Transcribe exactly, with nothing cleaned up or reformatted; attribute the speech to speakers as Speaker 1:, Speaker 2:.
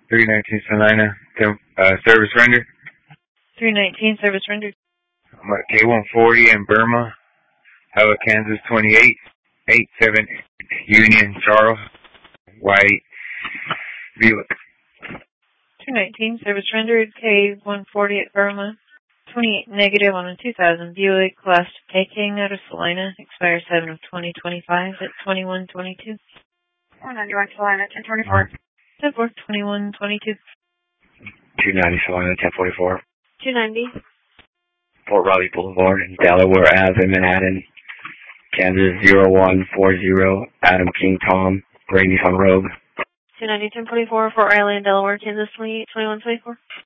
Speaker 1: three nineteen Salina, uh, service rendered.
Speaker 2: three nineteen, service rendered.
Speaker 1: I'm at K one forty in Burma, Iowa, Kansas twenty-eight, eight seven Union, Charles, white, Buick.
Speaker 2: two nineteen, service rendered, K one forty at Burma, twenty-eight negative on a two thousand Buick, class taking out of Salina, expires seven of twenty twenty-five at twenty-one twenty-two.
Speaker 3: one ninety-one Salina, ten twenty-four.
Speaker 2: ten four, twenty-one twenty-two.
Speaker 4: two ninety Salina, ten forty-four.
Speaker 2: two ninety.
Speaker 4: Fort Riley Boulevard in Delaware Ave in Manhattan, Kansas zero one four zero, Adam King Tom, Gray Nissan Rogue.
Speaker 2: two ninety, ten forty-four, Fort Riley in Delaware, Kansas twenty-eight twenty-one twenty-four.